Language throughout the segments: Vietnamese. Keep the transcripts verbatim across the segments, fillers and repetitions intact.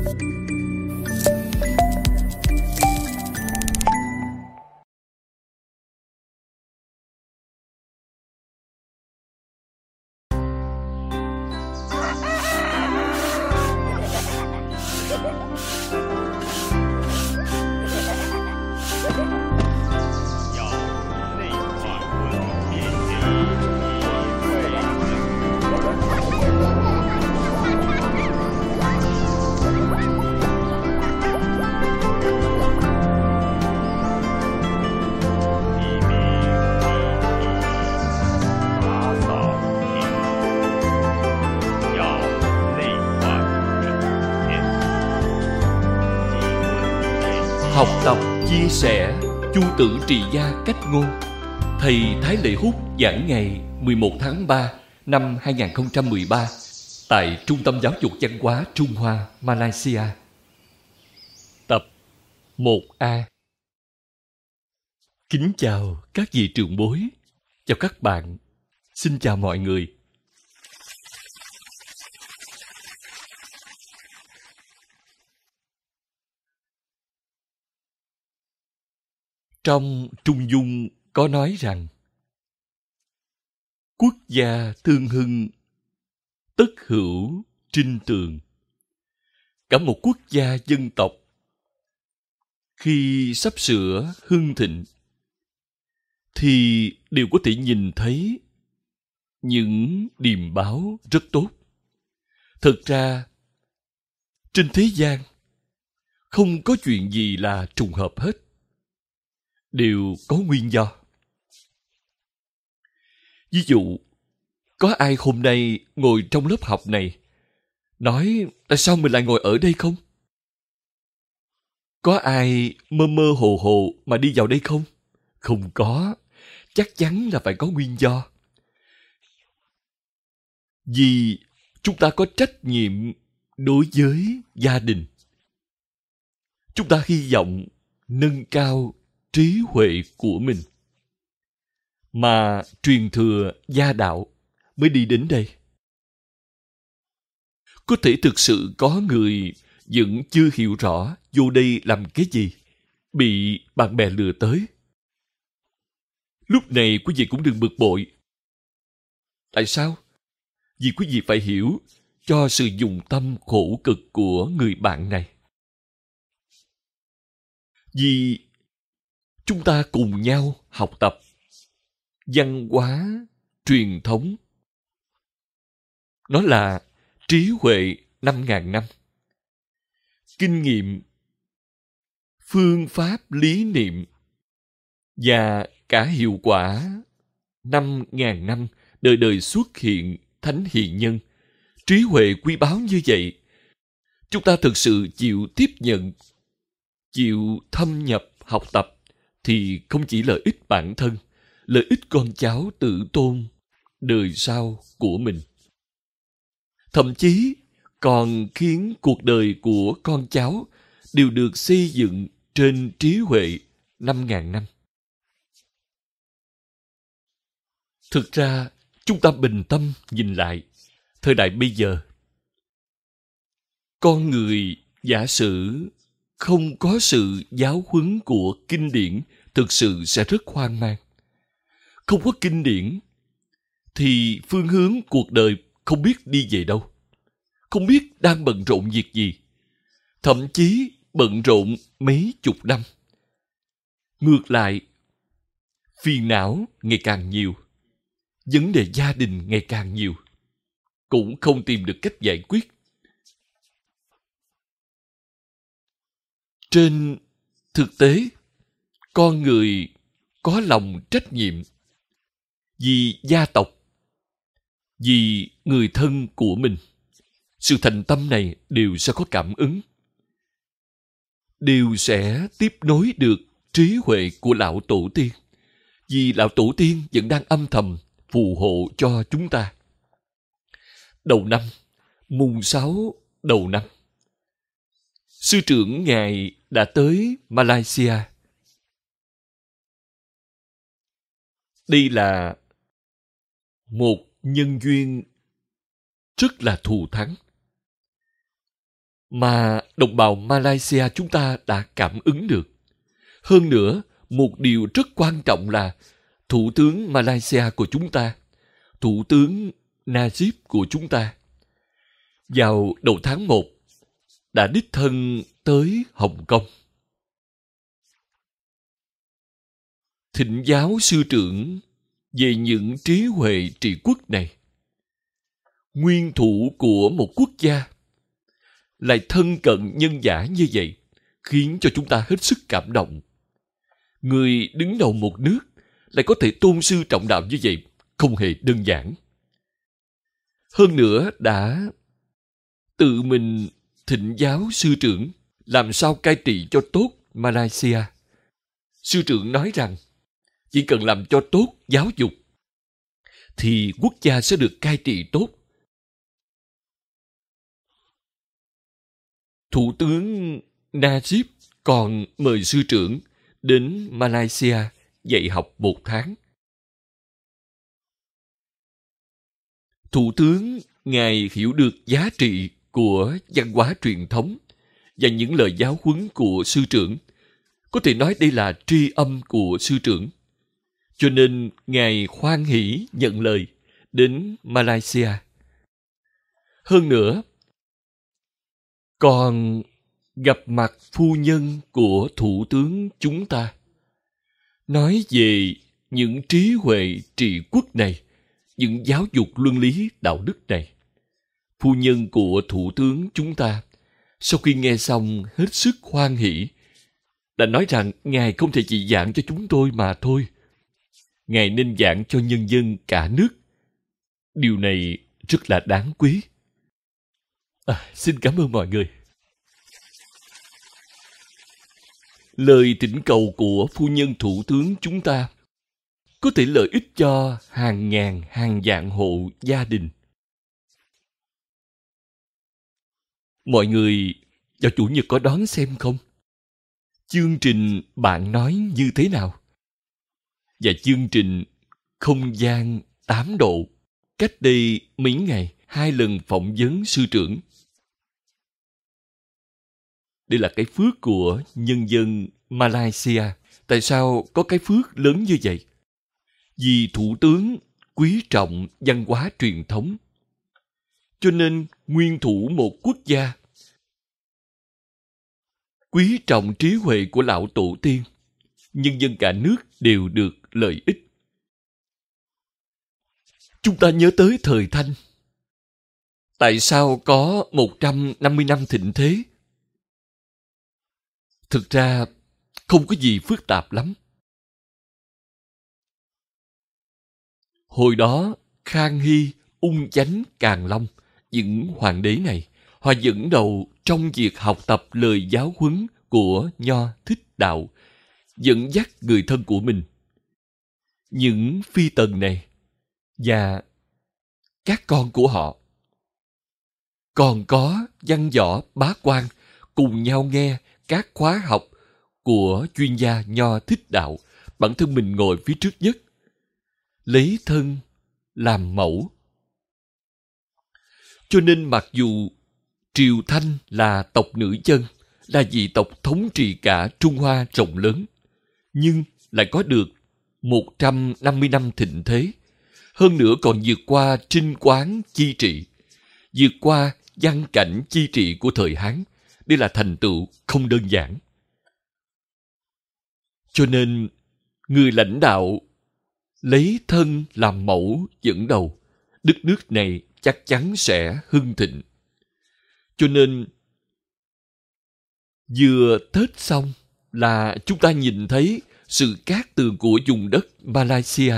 Học tập, chia sẻ, Chu Tử Trì Gia Cách Ngôn. Thầy Thái Lệ Hút giảng ngày mười một tháng ba năm hai nghìn không trăm mười ba tại Trung tâm Giáo dục Văn hóa Trung Hoa, Malaysia. Tập một A. Kính chào các vị trưởng bối, chào các bạn, xin chào mọi người. Trong Trung Dung có nói rằng quốc gia thương hưng, tất hữu trinh tường. Cả một quốc gia dân tộc khi sắp sửa hưng thịnh thì đều có thể nhìn thấy những điềm báo rất tốt. Thực ra, trên thế gian không có chuyện gì là trùng hợp hết, đều có nguyên do. Ví dụ, có ai hôm nay ngồi trong lớp học này nói tại sao mình lại ngồi ở đây không? Có ai mơ mơ hồ hồ mà đi vào đây không? Không có, chắc chắn là phải có nguyên do. Vì chúng ta có trách nhiệm đối với gia đình. Chúng ta hy vọng nâng cao trí huệ của mình, mà truyền thừa gia đạo mới đi đến đây. Có thể thực sự có người vẫn chưa hiểu rõ vô đây làm cái gì, bị bạn bè lừa tới. Lúc này quý vị cũng đừng bực bội. Tại sao? Vì quý vị phải hiểu cho sự dùng tâm khổ cực của người bạn này. Vì chúng ta cùng nhau học tập văn hóa, truyền thống. Nó là trí huệ năm ngàn năm. Kinh nghiệm, phương pháp lý niệm và cả hiệu quả năm ngàn năm đời đời xuất hiện thánh hiền nhân. Trí huệ quý báu như vậy, chúng ta thực sự chịu tiếp nhận, chịu thâm nhập học tập thì không chỉ lợi ích bản thân, lợi ích con cháu tử tôn đời sau của mình. Thậm chí còn khiến cuộc đời của con cháu đều được xây dựng trên trí huệ năm ngàn năm. Thực ra, chúng ta bình tâm nhìn lại, thời đại bây giờ, con người giả sử không có sự giáo huấn của kinh điển thực sự sẽ rất hoang mang. Không có kinh điển thì phương hướng cuộc đời không biết đi về đâu, không biết đang bận rộn việc gì, thậm chí bận rộn mấy chục năm. Ngược lại, phiền não ngày càng nhiều, vấn đề gia đình ngày càng nhiều, cũng không tìm được cách giải quyết. Trên thực tế, con người có lòng trách nhiệm vì gia tộc, vì người thân của mình. Sự thành tâm này đều sẽ có cảm ứng, đều sẽ tiếp nối được trí huệ của Lão Tổ Tiên. Vì Lão Tổ Tiên vẫn đang âm thầm phù hộ cho chúng ta. Đầu năm, mùng sáu đầu năm, sư trưởng Ngài đã tới Malaysia. Đây là một nhân duyên rất là thù thắng. mà đồng bào Malaysia chúng ta đã cảm ứng được. Hơn nữa, một điều rất quan trọng là Thủ tướng Malaysia của chúng ta, Thủ tướng Najib của chúng ta, vào đầu tháng một đã đích thân tới Hồng Kông. Thỉnh giáo sư trưởng về những trí huệ trị quốc này. Nguyên thủ của một quốc gia lại thân cận nhân giả như vậy, khiến cho chúng ta hết sức cảm động. Người đứng đầu một nước lại có thể tôn sư trọng đạo như vậy, không hề đơn giản. Hơn nữa đã tự mình thỉnh giáo sư trưởng làm sao cai trị cho tốt Malaysia. Sư trưởng nói rằng chỉ cần làm cho tốt giáo dục thì quốc gia sẽ được cai trị tốt. Thủ tướng Najib còn mời sư trưởng đến Malaysia dạy học một tháng. Thủ tướng Ngài hiểu được giá trị của văn hóa truyền thống và những lời giáo huấn của sư trưởng. Có thể nói đây là tri âm của sư trưởng. Cho nên Ngài hoan hỷ nhận lời đến Malaysia. Hơn nữa, còn gặp mặt phu nhân của thủ tướng chúng ta, nói về những trí huệ trị quốc này, những giáo dục luân lý đạo đức này. Phu nhân của thủ tướng chúng ta, sau khi nghe xong hết sức hoan hỷ, đã nói rằng Ngài không thể chỉ giảng cho chúng tôi mà thôi. Ngài nên giảng cho nhân dân cả nước. Điều này rất là đáng quý. À, xin cảm ơn mọi người. Lời thỉnh cầu của phu nhân thủ tướng chúng ta có thể lợi ích cho hàng ngàn hàng vạn hộ gia đình. Mọi người vào Chủ nhật có đón xem không? Chương trình Bạn nói như thế nào? Và chương trình Không gian tám độ, cách đây mấy ngày, hai lần phỏng vấn sư trưởng. Đây là cái phước của nhân dân Malaysia. Tại sao có cái phước lớn như vậy? Vì thủ tướng quý trọng văn hóa truyền thống. Cho nên nguyên thủ một quốc gia quý trọng trí huệ của lão tổ tiên. Nhân dân cả nước đều được lợi ích. Chúng ta nhớ tới thời Thanh. Tại sao có một trăm năm mươi năm thịnh thế? Thực ra không có gì phức tạp lắm. Hồi đó, Khang Hy, Ung Chánh, Càn Long, những hoàng đế này, họ dẫn đầu trong việc học tập lời giáo huấn của Nho Thích Đạo, dẫn dắt người thân của mình. Những phi tần này và các con của họ còn có văn võ bá quan cùng nhau nghe các khóa học của chuyên gia Nho Thích Đạo. Bản thân mình ngồi phía trước nhất, lấy thân làm mẫu. Cho nên mặc dù Triều Thanh là tộc nữ chân, là dị tộc thống trị cả Trung Hoa rộng lớn, nhưng lại có được một trăm năm mươi năm thịnh thế. Hơn nữa còn vượt qua trinh quán chi trị, vượt qua văn cảnh chi trị của thời Hán. Đây là thành tựu không đơn giản. Cho nên, người lãnh đạo lấy thân làm mẫu dẫn đầu, đất nước này chắc chắn sẽ hưng thịnh. Cho nên, vừa Tết xong là chúng ta nhìn thấy sự cát tường của vùng đất Malaysia.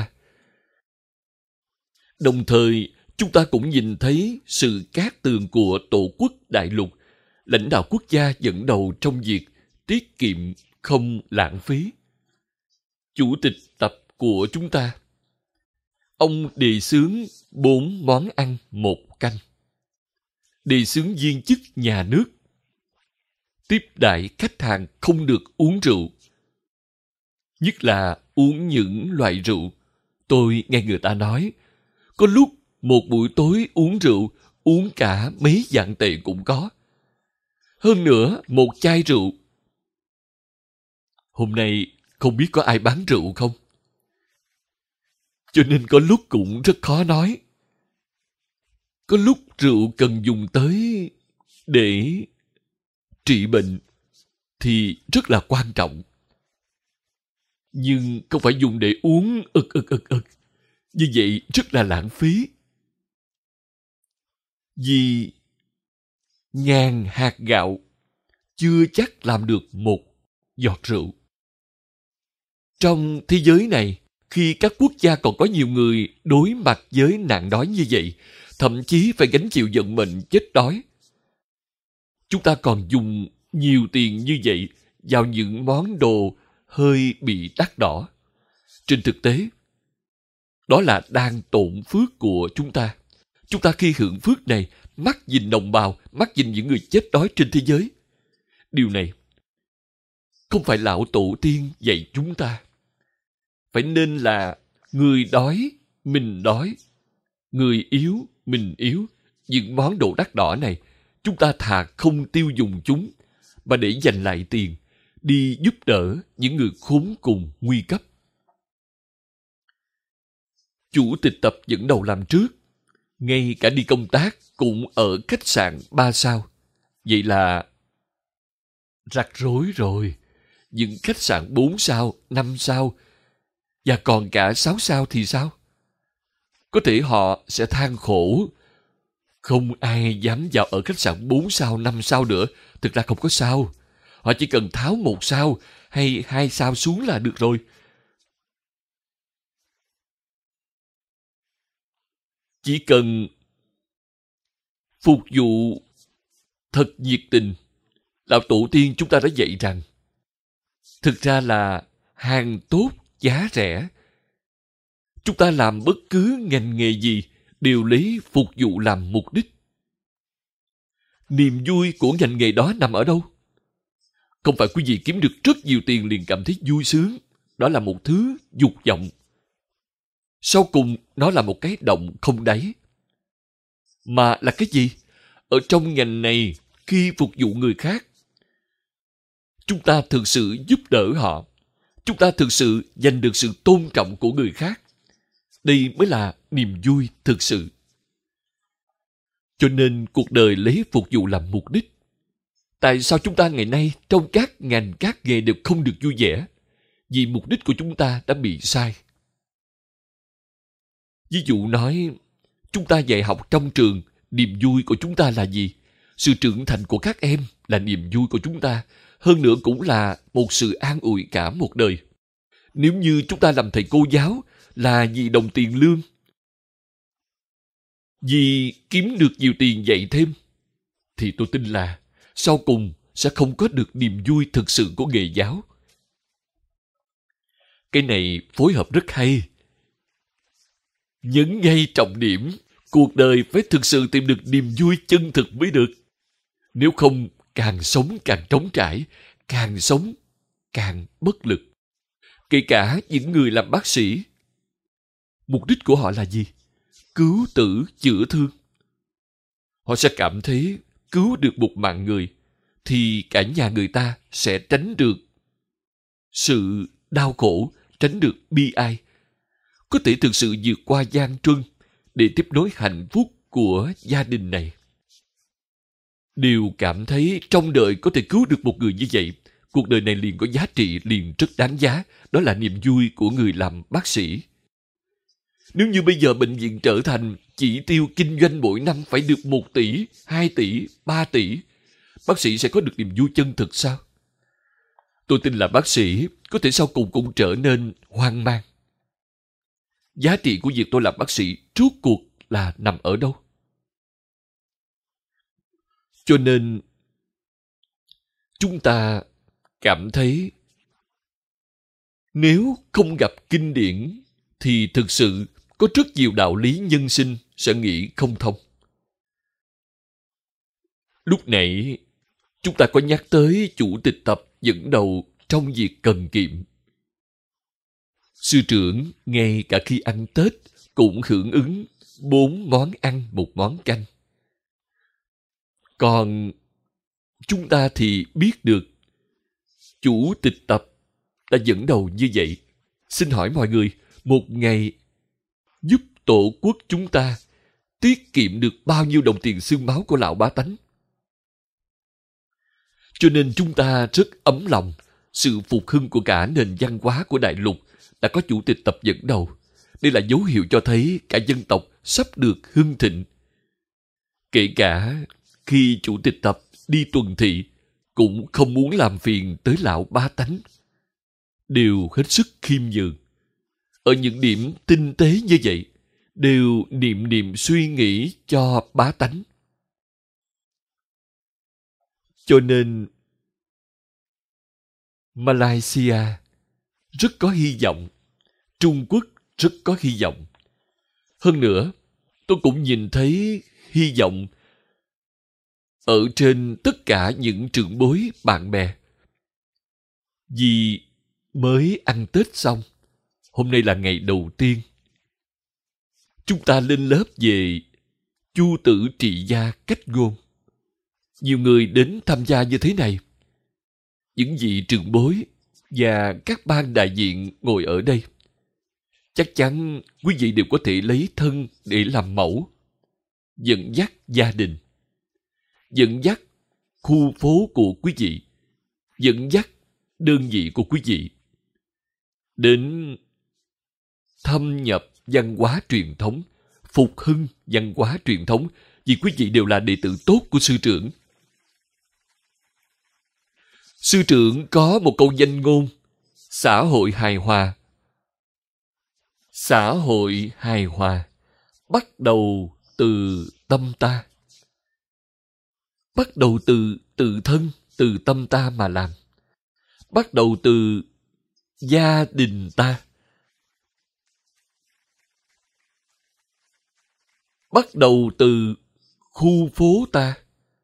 Đồng thời, chúng ta cũng nhìn thấy sự cát tường của Tổ quốc đại lục, lãnh đạo quốc gia dẫn đầu trong việc tiết kiệm không lãng phí. Chủ tịch tập của chúng ta, ông đề xướng bốn món ăn một canh. Đề xướng viên chức nhà nước tiếp đãi khách hàng không được uống rượu, nhất là uống những loại rượu. Tôi nghe người ta nói, có lúc một buổi tối uống rượu, uống cả mấy vạn tệ cũng có. Hơn nữa, một chai rượu. Hôm nay không biết có ai bán rượu không? Cho nên có lúc cũng rất khó nói. Có lúc rượu cần dùng tới để trị bệnh thì rất là quan trọng. Nhưng không phải dùng để uống ực ực ực ực. Như vậy rất là lãng phí. Vì ngàn hạt gạo chưa chắc làm được một giọt rượu. Trong thế giới này, khi các quốc gia còn có nhiều người đối mặt với nạn đói như vậy, thậm chí phải gánh chịu vận mệnh chết đói, chúng ta còn dùng nhiều tiền như vậy vào những món đồ hơi bị đắt đỏ. Trên thực tế, đó là đang tổn phước của chúng ta. Chúng ta khi hưởng phước này, mắt nhìn đồng bào, mắt nhìn những người chết đói trên thế giới. Điều này không phải lão tổ tiên dạy chúng ta. Phải nên là người đói, mình đói. Người yếu, mình yếu. Những món đồ đắt đỏ này, chúng ta thà không tiêu dùng chúng, mà để dành lại tiền, đi giúp đỡ những người khốn cùng, nguy cấp. Chủ tịch tập dẫn đầu làm trước, ngay cả đi công tác cũng ở khách sạn ba sao. Vậy là rắc rối rồi. Những khách sạn bốn sao, năm sao và còn cả sáu sao thì sao? Có thể họ sẽ than khổ. Không ai dám vào ở khách sạn bốn sao, năm sao nữa. Thực ra không có sao. Họ chỉ cần tháo một sao hay hai sao xuống là được rồi. Chỉ cần phục vụ thật nhiệt tình. Lão tổ tiên chúng ta đã dạy rằng thực ra là hàng tốt giá rẻ. Chúng ta làm bất cứ ngành nghề gì đều lấy phục vụ làm mục đích. Niềm vui của ngành nghề đó nằm ở đâu? Không phải quý vị kiếm được rất nhiều tiền liền cảm thấy vui sướng. Đó là một thứ dục vọng. Sau cùng, nó là một cái động không đáy. Mà là cái gì? Ở trong ngành này, khi phục vụ người khác, chúng ta thực sự giúp đỡ họ. Chúng ta thực sự giành được sự tôn trọng của người khác. Đây mới là niềm vui thực sự. Cho nên cuộc đời lấy phục vụ làm mục đích. Tại sao chúng ta ngày nay trong các ngành các nghề đều không được vui vẻ? Vì mục đích của chúng ta đã bị sai. Ví dụ nói, chúng ta dạy học trong trường, niềm vui của chúng ta là gì? Sự trưởng thành của các em là niềm vui của chúng ta. Hơn nữa cũng là một sự an ủi cả một đời. Nếu như chúng ta làm thầy cô giáo là vì đồng tiền lương, vì kiếm được nhiều tiền dạy thêm, thì tôi tin là sau cùng sẽ không có được niềm vui thực sự của nghề giáo. Cái này phối hợp rất hay. Nhấn ngay trọng điểm, cuộc đời phải thực sự tìm được niềm vui chân thực mới được. Nếu không, càng sống càng trống trải, càng sống càng bất lực. Kể cả những người làm bác sĩ, mục đích của họ là gì? Cứu tử chữa thương. Họ sẽ cảm thấy cứu được một mạng người thì cả nhà người ta sẽ tránh được sự đau khổ, tránh được bi ai, có thể thực sự vượt qua gian truân để tiếp nối hạnh phúc của gia đình này. Đều cảm thấy trong đời có thể cứu được một người như vậy, cuộc đời này liền có giá trị, liền rất đáng giá. Đó là niềm vui của người làm bác sĩ. Nếu như bây giờ bệnh viện trở thành chỉ tiêu kinh doanh mỗi năm phải được một tỷ, hai tỷ, ba tỷ, bác sĩ sẽ có được niềm vui chân thực sao? Tôi tin là bác sĩ có thể sau cùng cũng trở nên hoang mang. Giá trị của việc tôi làm bác sĩ rốt cuộc là nằm ở đâu? Cho nên, chúng ta cảm thấy nếu không gặp kinh điển thì thực sự có rất nhiều đạo lý nhân sinh sẽ nghĩ không thông. Lúc nãy, chúng ta có nhắc tới chủ tịch tập dẫn đầu trong việc cần kiệm. Sư trưởng ngay cả khi ăn Tết cũng hưởng ứng bốn món ăn một món canh. Còn chúng ta thì biết được chủ tịch tập đã dẫn đầu như vậy. Xin hỏi mọi người, một ngày giúp tổ quốc chúng ta tiết kiệm được bao nhiêu đồng tiền xương máu của lão bá tánh? Cho nên chúng ta rất ấm lòng. Sự phục hưng của cả nền văn hóa của đại lục đã có chủ tịch tập dẫn đầu. Đây là dấu hiệu cho thấy cả dân tộc sắp được hưng thịnh. Kể cả khi chủ tịch tập đi tuần thị, cũng không muốn làm phiền tới lão bá tánh, đều hết sức khiêm nhường. Ở những điểm tinh tế như vậy, đều niệm niệm suy nghĩ cho bá tánh. Cho nên Malaysia rất có hy vọng, Trung Quốc rất có hy vọng. Hơn nữa, tôi cũng nhìn thấy hy vọng ở trên tất cả những trưởng bối bạn bè. Vì mới ăn Tết xong, hôm nay là ngày đầu tiên, chúng ta lên lớp về Chu tử trị gia cách ngôn. Nhiều người đến tham gia như thế này. Những vị trưởng bối và các ban đại diện ngồi ở đây. Chắc chắn quý vị đều có thể lấy thân để làm mẫu, dẫn dắt gia đình, dẫn dắt khu phố của quý vị, dẫn dắt đơn vị của quý vị đến thâm nhập văn hóa truyền thống, phục hưng văn hóa truyền thống, vì quý vị đều là đệ tử tốt của sư trưởng. Sư trưởng có một câu danh ngôn: xã hội hài hòa. Xã hội hài hòa bắt đầu từ tâm ta. Bắt đầu từ tự thân, từ tâm ta mà làm. Bắt đầu từ gia đình ta. Bắt đầu từ khu phố ta.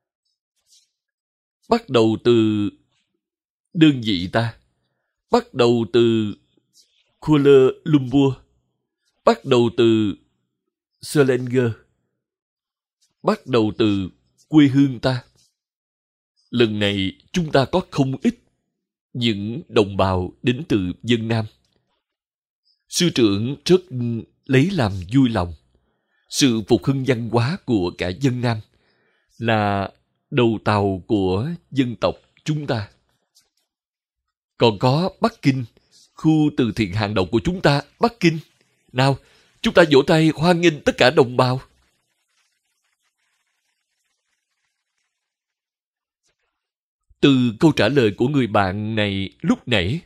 Bắt đầu từ đơn vị ta. Bắt đầu từ Kuala Lumpur. Bắt đầu từ Selangor. Bắt đầu từ quê hương ta. Lần này chúng ta có không ít những đồng bào đến từ dân Nam. Sư trưởng rất lấy làm vui lòng. Sự phục hưng văn hóa của cả dân Nam là đầu tàu của dân tộc chúng ta. Còn có Bắc Kinh, khu từ thiện hàng đầu của chúng ta, Bắc Kinh. Nào, chúng ta vỗ tay hoan nghênh tất cả đồng bào. Từ câu trả lời của người bạn này lúc nãy,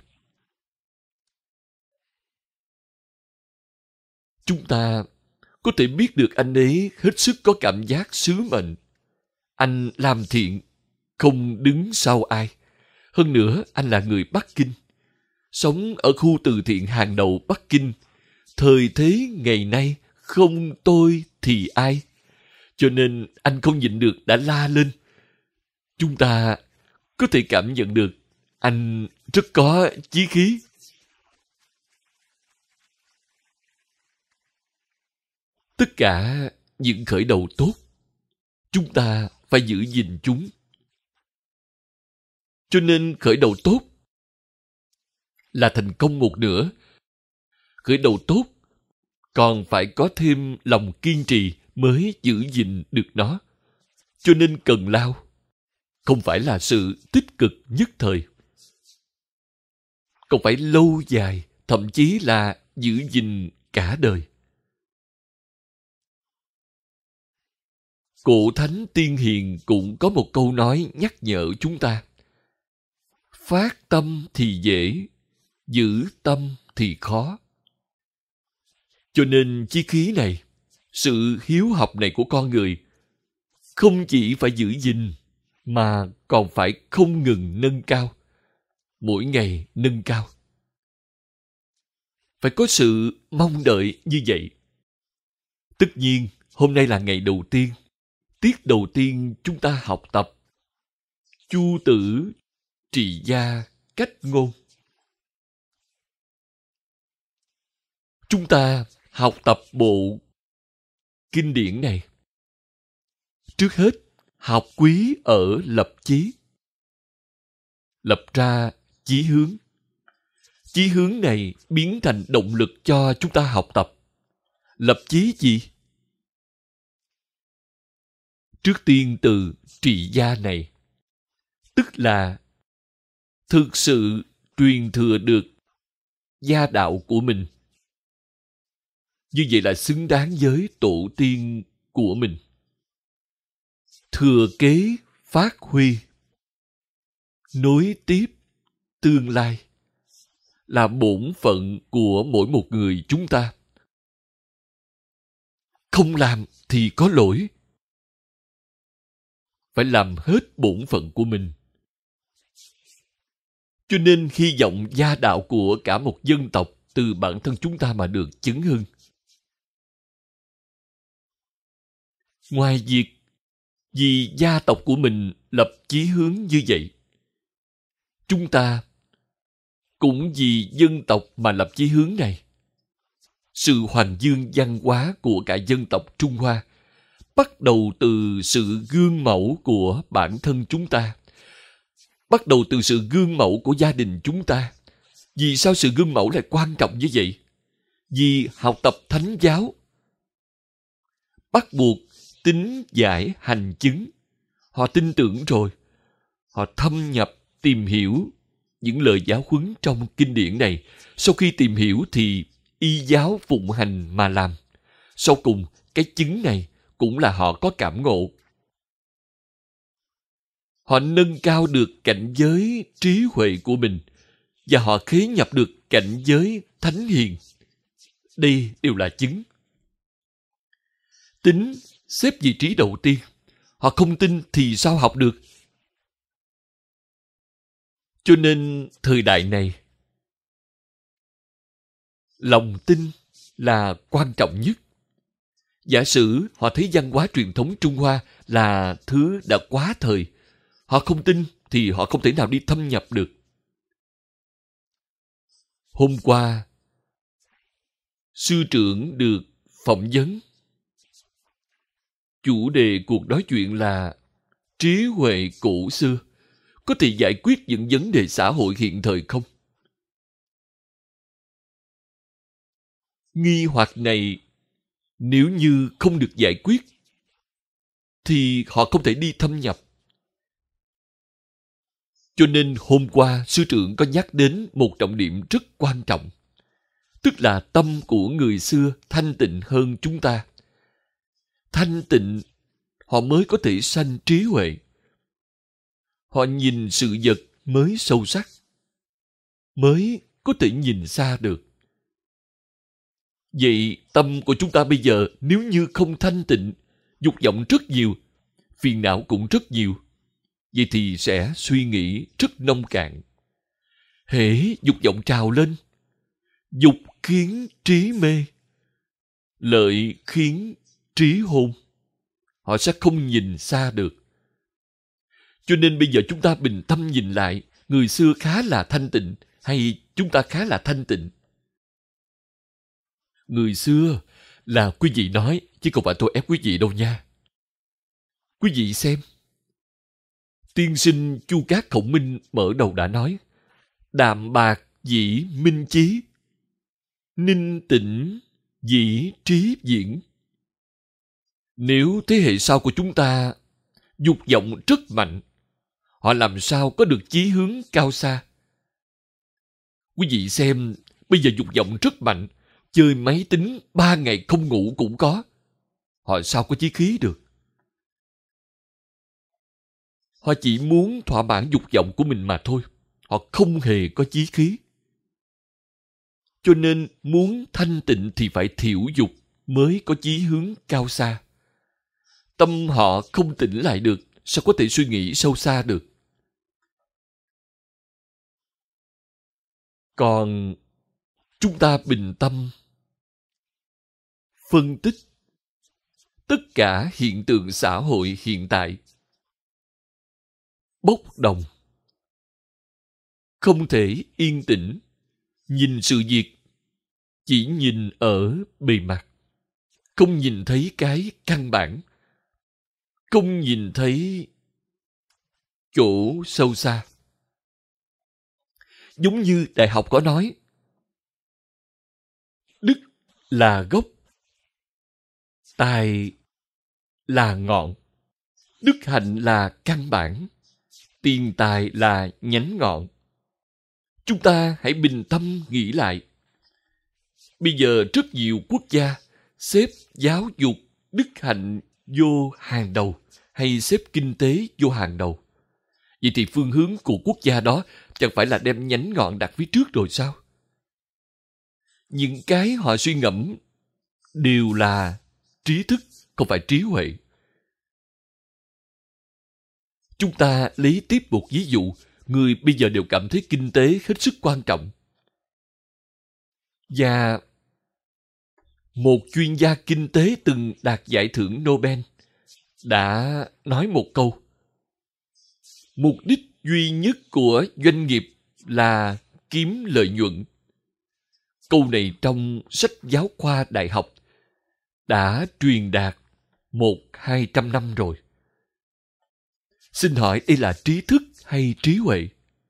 chúng ta có thể biết được anh ấy hết sức có cảm giác sứ mệnh. Anh làm thiện, không đứng sau ai. Hơn nữa, anh là người Bắc Kinh, sống ở khu từ thiện hàng đầu Bắc Kinh. Thời thế ngày nay, không tôi thì ai? Cho nên anh không nhịn được đã la lên. Chúng ta có thể cảm nhận được anh rất có chí khí. Tất cả những khởi đầu tốt, chúng ta phải giữ gìn chúng. Cho nên khởi đầu tốt là thành công một nửa. Khởi đầu tốt còn phải có thêm lòng kiên trì mới giữ gìn được nó. Cho nên cần lao không phải là sự tích cực nhất thời, còn phải lâu dài, thậm chí là giữ gìn cả đời. Cổ Thánh Tiên Hiền cũng có một câu nói nhắc nhở chúng ta: phát tâm thì dễ, giữ tâm thì khó. Cho nên chí khí này, sự hiếu học này của con người không chỉ phải giữ gìn mà còn phải không ngừng nâng cao, mỗi ngày nâng cao. Phải có sự mong đợi như vậy. Tất nhiên, hôm nay là ngày đầu tiên, tiết đầu tiên chúng ta học tập Chu tử trị gia cách ngôn. Chúng ta học tập bộ kinh điển này. Trước hết, học quý ở lập chí. lập ra chí hướng. Chí hướng này biến thành động lực cho chúng ta học tập. Lập chí gì? Trước tiên từ trị gia này, tức là thực sự truyền thừa được gia đạo của mình. Như vậy là xứng đáng với tổ tiên của mình. Thừa kế, phát huy, nối tiếp tương lai là bổn phận của mỗi một người chúng ta. Không làm thì có lỗi. Phải làm hết bổn phận của mình. Cho nên hy vọng gia đạo của cả một dân tộc từ bản thân chúng ta mà được chứng hưng. Ngoài việc vì gia tộc của mình lập chí hướng như vậy, chúng ta cũng vì dân tộc mà lập chí hướng này. Sự hoành dương văn hóa của cả dân tộc Trung Hoa bắt đầu từ sự gương mẫu của bản thân chúng ta. Bắt đầu từ sự gương mẫu của gia đình chúng ta. Vì sao sự gương mẫu lại quan trọng như vậy? Vì học tập thánh giáo bắt buộc tín giải hành chứng. Họ tin tưởng rồi. Họ thâm nhập, tìm hiểu những lời giáo huấn trong kinh điển này. Sau khi tìm hiểu thì y giáo phụng hành mà làm. Sau cùng, cái chứng này cũng là họ có cảm ngộ. Họ nâng cao được cảnh giới trí huệ của mình và họ khế nhập được cảnh giới thánh hiền. Đây đều là chứng. Tính xếp vị trí đầu tiên. Họ không tin thì sao học được? Cho nên thời đại này, lòng tin là quan trọng nhất. Giả sử họ thấy văn hóa truyền thống Trung Hoa là thứ đã quá thời, họ không tin thì họ không thể nào đi thâm nhập được. Hôm qua, sư trưởng được phỏng vấn. Chủ đề cuộc nói chuyện là trí huệ cổ xưa có thể giải quyết những vấn đề xã hội hiện thời không? Nghi hoặc này nếu như không được giải quyết thì họ không thể đi thâm nhập. Cho nên hôm qua sư trưởng có nhắc đến một trọng điểm rất quan trọng, tức là tâm của người xưa thanh tịnh hơn chúng ta. Thanh tịnh, họ mới có thể sanh trí huệ. Họ nhìn sự vật mới sâu sắc, mới có thể nhìn xa được. Vậy tâm của chúng ta bây giờ nếu như không thanh tịnh, dục vọng rất nhiều, phiền não cũng rất nhiều, vậy thì sẽ suy nghĩ rất nông cạn. Hễ dục vọng trào lên, dục khiến trí mê, lợi khiến trí hôn. Họ sẽ không nhìn xa được. Cho nên bây giờ chúng ta bình tâm nhìn lại, người xưa khá là thanh tịnh hay chúng ta khá là thanh tịnh? Người xưa là quý vị nói, chứ không phải tôi ép quý vị đâu nha. Quý vị xem. Tiên sinh Chu Cát Khổng Minh mở đầu đã nói, đạm bạc dĩ minh chí, ninh tĩnh dĩ trí diễn. Nếu thế hệ sau của chúng ta dục vọng rất mạnh, họ làm sao có được chí hướng cao xa? Quý vị xem, bây giờ dục vọng rất mạnh, chơi máy tính ba ngày không ngủ cũng có. Họ sao có chí khí được? Họ chỉ muốn thỏa mãn dục vọng của mình mà thôi. Họ không hề có chí khí. Cho nên muốn thanh tịnh thì phải thiểu dục mới có chí hướng cao xa. Tâm họ không tĩnh lại được, sao có thể suy nghĩ sâu xa được? Còn chúng ta bình tâm phân tích tất cả hiện tượng xã hội hiện tại, bốc đồng, không thể yên tĩnh nhìn sự việc, chỉ nhìn ở bề mặt, không nhìn thấy cái căn bản, không nhìn thấy chỗ sâu xa. Giống như Đại học có nói, đức là gốc, tài là ngọn, đức hạnh là căn bản, tiền tài là nhánh ngọn. Chúng ta hãy bình tâm nghĩ lại. Bây giờ rất nhiều quốc gia xếp giáo dục, đức hạnh vô hàng đầu, hay xếp kinh tế vô hàng đầu. Vậy thì phương hướng của quốc gia đó chẳng phải là đem nhánh ngọn đặt phía trước rồi sao? Những cái họ suy ngẫm đều là trí thức, không phải trí huệ. Chúng ta lấy tiếp một ví dụ, người bây giờ đều cảm thấy kinh tế hết sức quan trọng. Và một chuyên gia kinh tế từng đạt giải thưởng Nobel đã nói một câu: mục đích duy nhất của doanh nghiệp là kiếm lợi nhuận. Câu này trong sách giáo khoa đại học đã truyền đạt một hai trăm năm rồi. Xin hỏi đây là trí thức hay trí huệ?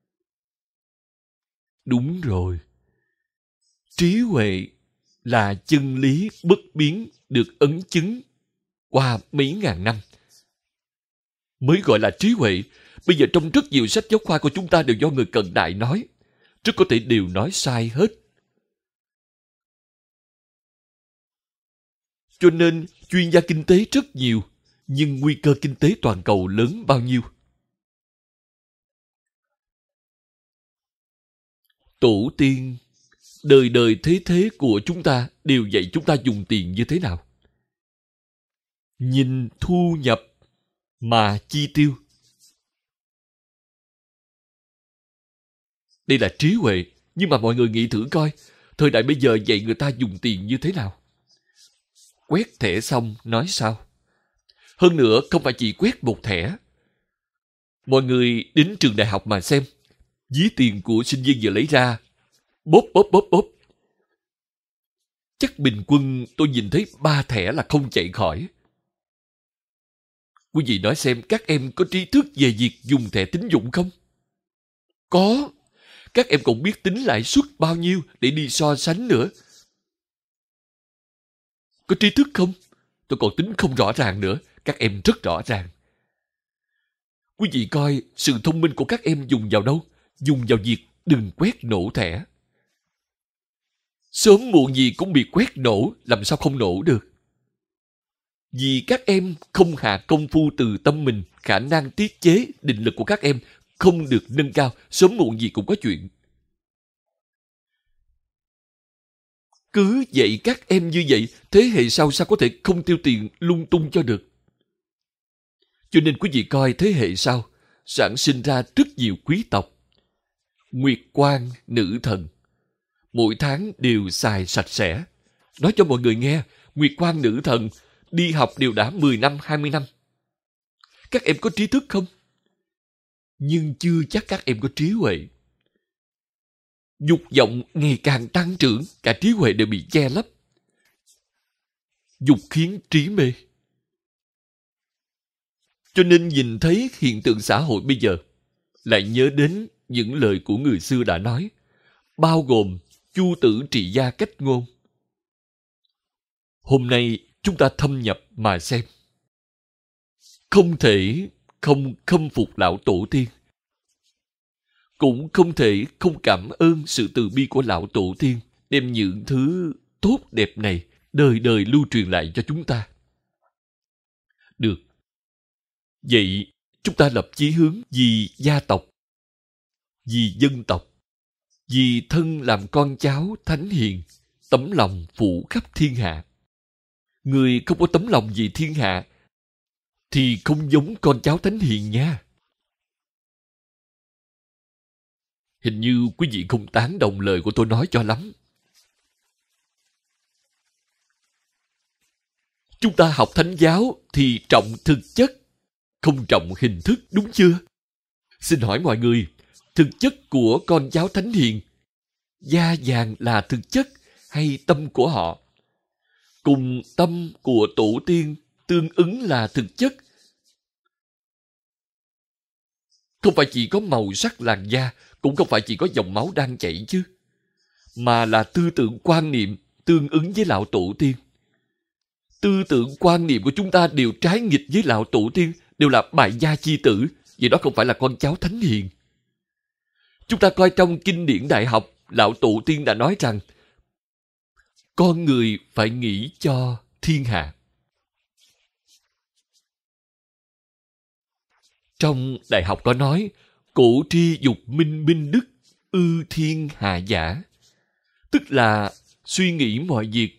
Đúng rồi. Trí huệ là chân lý bất biến được ấn chứng qua mấy ngàn năm, mới gọi là trí huệ. Bây giờ trong rất nhiều sách giáo khoa của chúng ta đều do người cận đại nói, rất có thể đều nói sai hết. Cho nên chuyên gia kinh tế rất nhiều, nhưng nguy cơ kinh tế toàn cầu lớn bao nhiêu? Tổ tiên đời đời thế thế của chúng ta đều dạy chúng ta dùng tiền như thế nào. Nhìn thu nhập mà chi tiêu. Đây là trí huệ. Nhưng mà mọi người nghĩ thử coi, thời đại bây giờ dạy người ta dùng tiền như thế nào? Quét thẻ xong nói sao? Hơn nữa không phải chỉ quét một thẻ. Mọi người đến trường đại học mà xem, ví tiền của sinh viên vừa lấy ra, bóp bóp bóp bóp. Chắc bình quân tôi nhìn thấy ba thẻ là không chạy khỏi. Quý vị nói xem, các em có trí thức về việc dùng thẻ tín dụng không? Có. Các em còn biết tính lãi suất bao nhiêu để đi so sánh nữa. Có trí thức không? Tôi còn tính không rõ ràng nữa. Các em rất rõ ràng. Quý vị coi sự thông minh của các em dùng vào đâu? Dùng vào việc đừng quét nổ thẻ. Sớm muộn gì cũng bị quét nổ, làm sao không nổ được? Vì các em không hạ công phu từ tâm mình, khả năng tiết chế, định lực của các em không được nâng cao, sớm muộn gì cũng có chuyện. Cứ dạy các em như vậy, thế hệ sau sao có thể không tiêu tiền lung tung cho được? Cho nên quý vị coi thế hệ sau sản sinh ra rất nhiều quý tộc, nguyệt quan, nữ thần, mỗi tháng đều xài sạch sẽ. Nói cho mọi người nghe, nguyệt quan nữ thần đi học đều đã mười năm, hai mươi năm. Các em có trí thức không? Nhưng chưa chắc các em có trí huệ. Dục vọng ngày càng tăng trưởng, cả trí huệ đều bị che lấp. Dục khiến trí mê. Cho nên nhìn thấy hiện tượng xã hội bây giờ, lại nhớ đến những lời của người xưa đã nói, bao gồm Chu Tử Trị Gia Cách Ngôn. Hôm nay chúng ta thâm nhập mà xem. Không thể không khâm phục lão tổ tiên. Cũng không thể không cảm ơn sự từ bi của lão tổ tiên, đem những thứ tốt đẹp này đời đời lưu truyền lại cho chúng ta. Được. Vậy chúng ta lập chí hướng vì gia tộc, vì dân tộc, vì thân làm con cháu thánh hiền, tấm lòng phủ khắp thiên hạ. Người không có tấm lòng vì thiên hạ thì không giống con cháu thánh hiền nha. Hình như quý vị không tán đồng lời của tôi nói cho lắm. Chúng ta học thánh giáo thì trọng thực chất, không trọng hình thức, đúng chưa? Xin hỏi mọi người, thực chất của con cháu thánh hiền, da vàng là thực chất hay tâm của họ? Cùng tâm của tổ tiên tương ứng là thực chất. Không phải chỉ có màu sắc làn da, cũng không phải chỉ có dòng máu đang chảy chứ, mà là tư tưởng quan niệm tương ứng với lão tổ tiên. Tư tưởng quan niệm của chúng ta đều trái nghịch với lão tổ tiên, đều là bại gia chi tử, vậy đó không phải là con cháu thánh hiền. Chúng ta coi trong kinh điển đại học, lão tổ tiên đã nói rằng con người phải nghĩ cho thiên hạ. Trong đại học có nói, cổ tri dục minh minh đức, ư thiên hạ giả. Tức là suy nghĩ mọi việc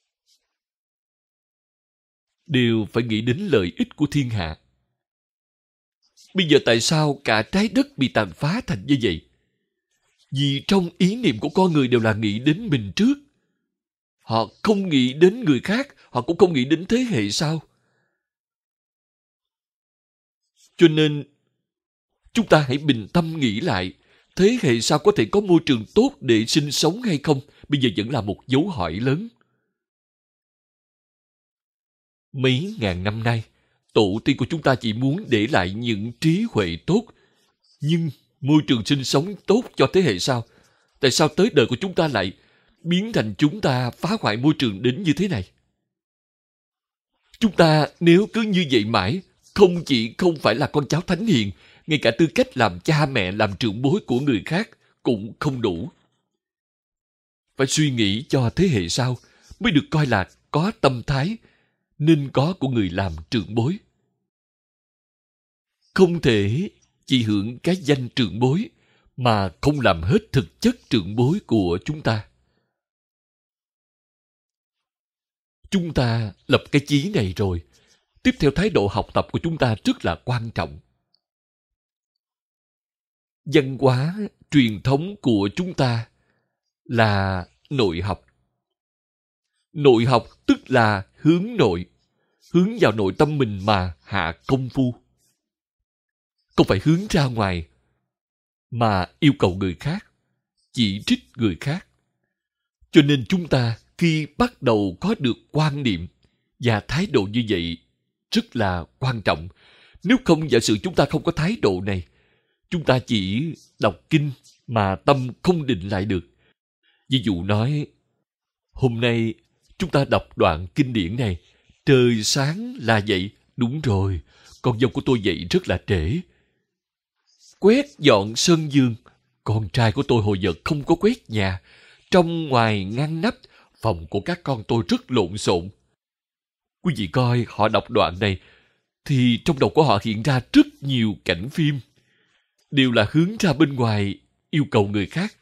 đều phải nghĩ đến lợi ích của thiên hạ. Bây giờ tại sao cả trái đất bị tàn phá thành như vậy? Vì trong ý niệm của con người đều là nghĩ đến mình trước. Họ không nghĩ đến người khác, họ cũng không nghĩ đến thế hệ sau. Cho nên, chúng ta hãy bình tâm nghĩ lại, thế hệ sau có thể có môi trường tốt để sinh sống hay không, bây giờ vẫn là một dấu hỏi lớn. Mấy ngàn năm nay, tổ tiên của chúng ta chỉ muốn để lại những trí huệ tốt, nhưng môi trường sinh sống tốt cho thế hệ sau. Tại sao tới đời của chúng ta lại biến thành chúng ta phá hoại môi trường đến như thế này? Chúng ta nếu cứ như vậy mãi, không chỉ không phải là con cháu thánh hiền, ngay cả tư cách làm cha mẹ, làm trưởng bối của người khác cũng không đủ. Phải suy nghĩ cho thế hệ sau mới được coi là có tâm thái nên có của người làm trưởng bối. Không thể chỉ hưởng cái danh trưởng bối mà không làm hết thực chất trưởng bối của chúng ta. Chúng ta lập cái chí này rồi, tiếp theo thái độ học tập của chúng ta rất là quan trọng. Văn hóa, truyền thống của chúng ta là nội học. Nội học tức là hướng nội, hướng vào nội tâm mình mà hạ công phu. Không phải hướng ra ngoài, mà yêu cầu người khác, chỉ trích người khác. Cho nên chúng ta khi bắt đầu có được quan niệm và thái độ như vậy rất là quan trọng. Nếu không, giả sử chúng ta không có thái độ này, chúng ta chỉ đọc kinh mà tâm không định lại được. Ví dụ nói, hôm nay chúng ta đọc đoạn kinh điển này, trời sáng là dậy, đúng rồi, con dâu của tôi dậy rất là trễ. Quét dọn sân vườn, con trai của tôi hồi giờ không có quét nhà, trong ngoài ngăn nắp, phòng của các con tôi rất lộn xộn. Quý vị coi họ đọc đoạn này, thì trong đầu của họ hiện ra rất nhiều cảnh phim, đều là hướng ra bên ngoài, yêu cầu người khác.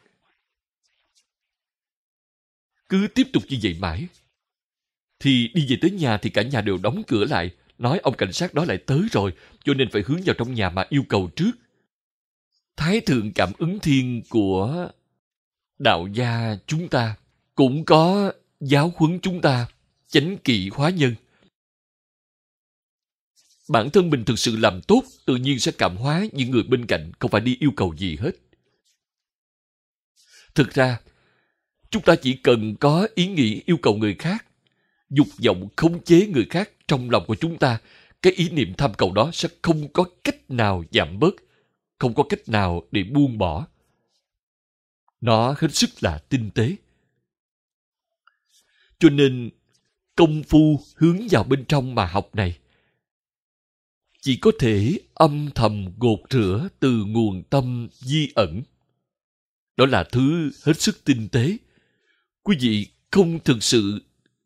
Cứ tiếp tục như vậy mãi, thì đi về tới nhà thì cả nhà đều đóng cửa lại, nói ông cảnh sát đó lại tới rồi, cho nên phải hướng vào trong nhà mà yêu cầu trước. Thái thượng cảm ứng thiên của đạo gia chúng ta cũng có giáo huấn chúng ta chánh kỷ hóa nhân. Bản thân mình thực sự làm tốt, tự nhiên sẽ cảm hóa những người bên cạnh, không phải đi yêu cầu gì hết. Thực ra, chúng ta chỉ cần có ý nghĩ yêu cầu người khác, dục vọng khống chế người khác trong lòng của chúng ta, cái ý niệm tham cầu đó sẽ không có cách nào giảm bớt, không có cách nào để buông bỏ. Nó hết sức là tinh tế. Cho nên, công phu hướng vào bên trong mà học này chỉ có thể âm thầm gột rửa từ nguồn tâm di ẩn. Đó là thứ hết sức tinh tế. Quý vị không thực sự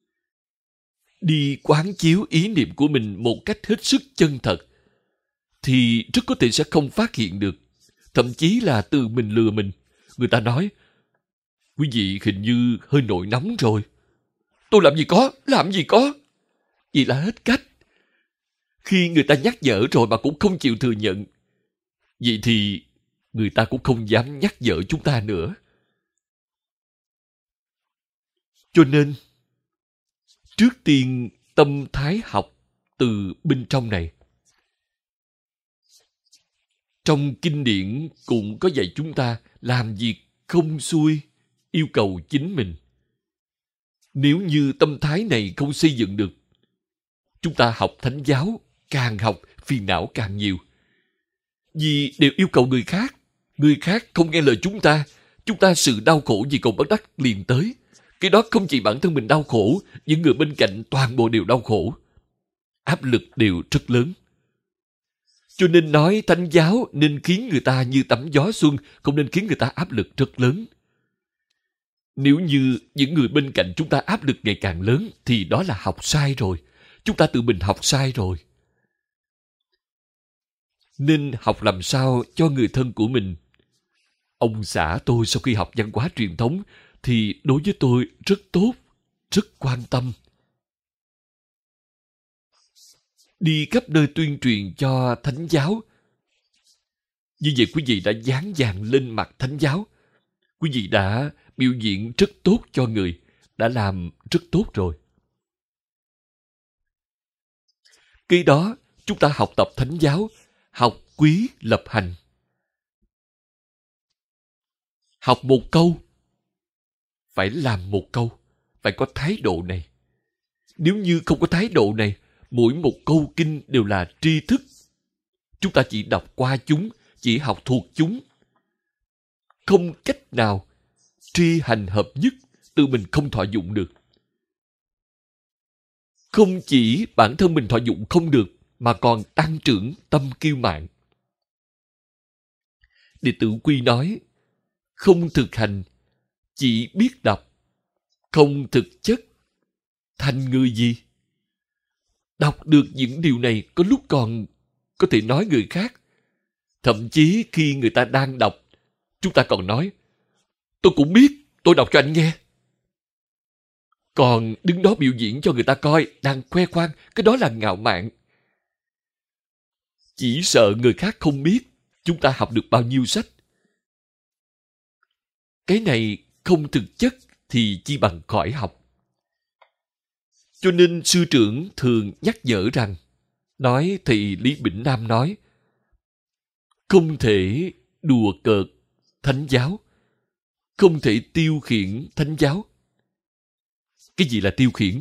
đi quán chiếu ý niệm của mình một cách hết sức chân thật, thì rất có thể sẽ không phát hiện được. Thậm chí là tự mình lừa mình. Người ta nói, quý vị hình như hơi nổi nóng rồi. Tôi làm gì có, làm gì có. Vậy là hết cách. Khi người ta nhắc nhở rồi mà cũng không chịu thừa nhận, vậy thì người ta cũng không dám nhắc nhở chúng ta nữa. Cho nên, trước tiên tâm thái học từ bên trong này. Trong kinh điển cũng có dạy chúng ta làm việc không xuôi, yêu cầu chính mình. Nếu như tâm thái này không xây dựng được, chúng ta học thánh giáo, càng học phiền não càng nhiều. Vì đều yêu cầu người khác. Người khác không nghe lời chúng ta, chúng ta sự đau khổ vì cầu bất đắc liền tới. Cái đó không chỉ bản thân mình đau khổ, những người bên cạnh toàn bộ đều đau khổ. Áp lực đều rất lớn. Cho nên nói thánh giáo nên khiến người ta như tắm gió xuân, không nên khiến người ta áp lực rất lớn. Nếu như những người bên cạnh chúng ta áp lực ngày càng lớn, thì đó là học sai rồi. Chúng ta tự mình học sai rồi. Nên học làm sao cho người thân của mình. Ông xã tôi sau khi học văn hóa truyền thống thì đối với tôi rất tốt, rất quan tâm. Đi khắp nơi tuyên truyền cho thánh giáo. Như vậy quý vị đã dán vàng lên mặt thánh giáo. Quý vị đã biểu diễn rất tốt cho người, đã làm rất tốt rồi. Cái đó chúng ta học tập thánh giáo, học quý lập hành. Học một câu, phải làm một câu, phải có thái độ này. Nếu như không có thái độ này, mỗi một câu kinh đều là tri thức. Chúng ta chỉ đọc qua chúng, chỉ học thuộc chúng. Không cách nào tri hành hợp nhất, tự mình không thọ dụng được. Không chỉ bản thân mình thọ dụng không được, mà còn tăng trưởng tâm kiêu mạn. Đệ tử Quy nói, không thực hành, chỉ biết đọc, không thực chất, thành người gì? Đọc được những điều này có lúc còn có thể nói người khác. Thậm chí khi người ta đang đọc, chúng ta còn nói, tôi cũng biết, tôi đọc cho anh nghe. Còn đứng đó biểu diễn cho người ta coi, đang khoe khoang, cái đó là ngạo mạn. Chỉ sợ người khác không biết chúng ta học được bao nhiêu sách. Cái này không thực chất thì chi bằng khỏi học. Cho nên sư trưởng thường nhắc nhở rằng, nói thì Lý Bỉnh Nam nói, không thể đùa cợt thánh giáo, không thể tiêu khiển thánh giáo. Cái gì là tiêu khiển?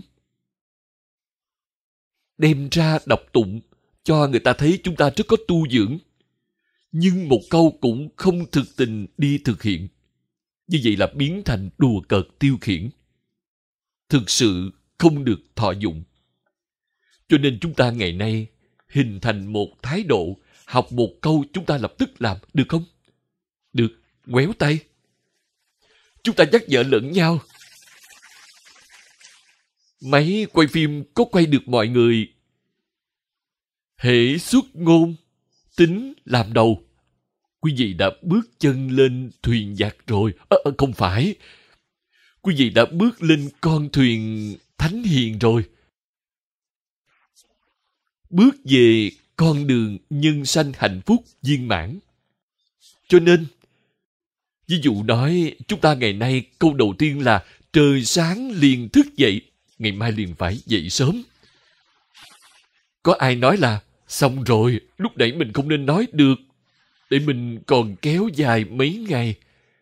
Đem ra đọc tụng cho người ta thấy chúng ta rất có tu dưỡng, nhưng một câu cũng không thực tình đi thực hiện. Như vậy là biến thành đùa cợt tiêu khiển. Thực sự không được thọ dụng. Cho nên chúng ta ngày nay hình thành một thái độ, học một câu chúng ta lập tức làm, được không? Được, ngoéo tay. Chúng ta nhắc nhở lẫn nhau. Máy quay phim có quay được mọi người. Hễ xuất ngôn, tính làm đầu. Quý vị đã bước chân lên thuyền giặc rồi. À, à, không phải. Quý vị đã bước lên con thuyền thánh hiền rồi. Bước về con đường nhân sanh hạnh phúc viên mãn. Cho nên, ví dụ nói chúng ta ngày nay câu đầu tiên là trời sáng liền thức dậy, ngày mai liền phải dậy sớm. Có ai nói là xong rồi, lúc nãy mình không nên nói được, để mình còn kéo dài mấy ngày.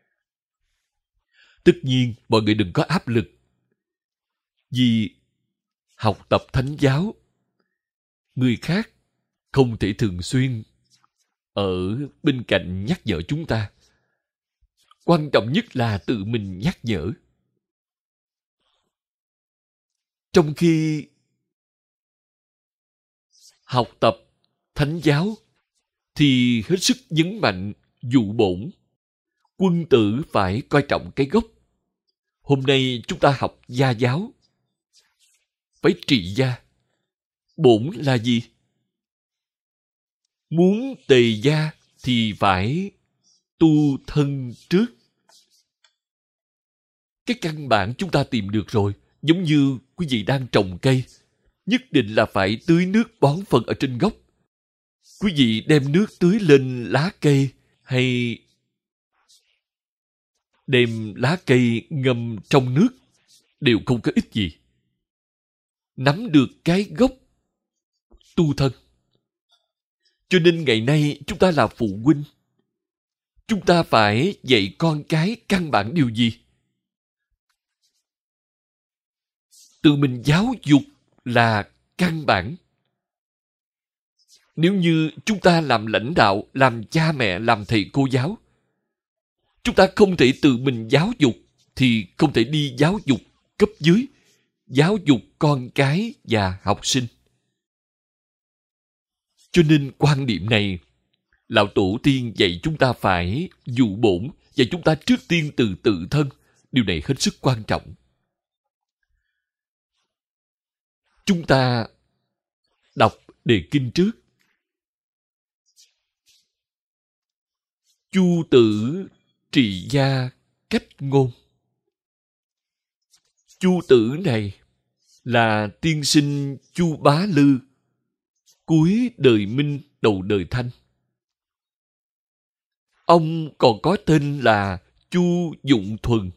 Tất nhiên, mọi người đừng có áp lực. Vì học tập thánh giáo, người khác không thể thường xuyên ở bên cạnh nhắc nhở chúng ta. Quan trọng nhất là tự mình nhắc nhở. Trong khi học tập thánh giáo thì hết sức nhấn mạnh dụ bổn. Quân tử phải coi trọng cái gốc. Hôm nay chúng ta học gia giáo, phải trị gia. Bổn là gì? Muốn tề gia thì phải tu thân trước. Cái căn bản chúng ta tìm được rồi. Giống như quý vị đang trồng cây, nhất định là phải tưới nước bón phân ở trên gốc. Quý vị đem nước tưới lên lá cây hay đem lá cây ngâm trong nước đều không có ích gì. Nắm được cái gốc tu thân. Cho nên ngày nay chúng ta là phụ huynh, chúng ta phải dạy con cái căn bản điều gì? Tự mình giáo dục là căn bản. Nếu như chúng ta làm lãnh đạo, làm cha mẹ, làm thầy cô giáo, chúng ta không thể tự mình giáo dục, thì không thể đi giáo dục cấp dưới, giáo dục con cái và học sinh. Cho nên quan niệm này, Lão Tổ tiên dạy chúng ta phải dụ bổn, dạy chúng ta trước tiên từ tự thân. Điều này hết sức quan trọng. Chúng ta đọc đề kinh trước. Chu tử trị gia cách ngôn. Chu tử này là tiên sinh Chu Bá Lư, cuối đời Minh đầu đời Thanh. Ông còn có tên là Chu Dụng Thuần,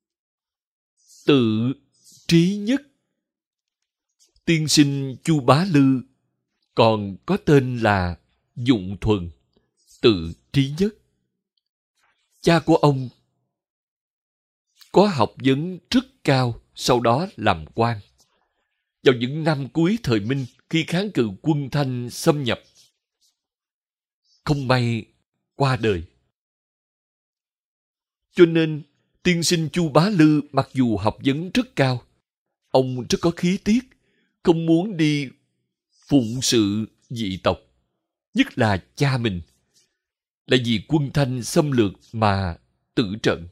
tự trí nhất. Tiên sinh Chu Bá Lư còn có tên là Dụng Thuần, tự trí nhất. Cha của ông có học vấn rất cao, sau đó làm quan. Vào những năm cuối thời Minh, khi kháng cự quân Thanh xâm nhập, không may qua đời. Cho nên, tiên sinh Chu Bá Lư mặc dù học vấn rất cao, ông rất có khí tiết, không muốn đi phụng sự dị tộc, nhất là cha mình, là vì quân Thanh xâm lược mà tử trận.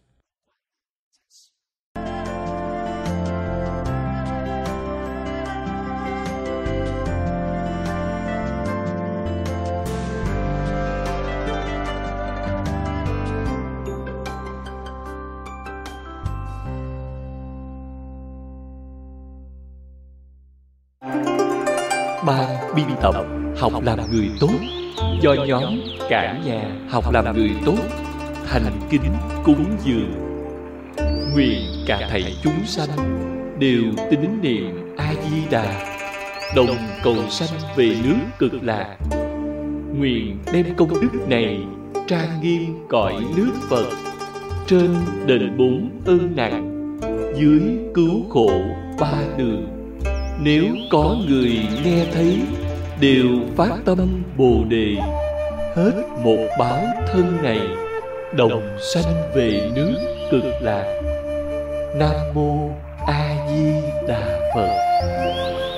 Ban biên tập Học làm người tốt do nhóm Cả Nhà Học làm người tốt thành kính cúng dường. Nguyện cả thảy chúng sanh đều tín niệm A Di Đà, đồng cầu sanh về nước Cực Lạc. Nguyện đem công đức này trang nghiêm cõi nước Phật, trên đền bốn ơn nặng, dưới cứu khổ ba đường. Nếu có người nghe thấy, đều phát tâm Bồ Đề, hết một báo thân này, đồng sanh về nước Cực Lạc. Nam Mô A Di Đà Phật.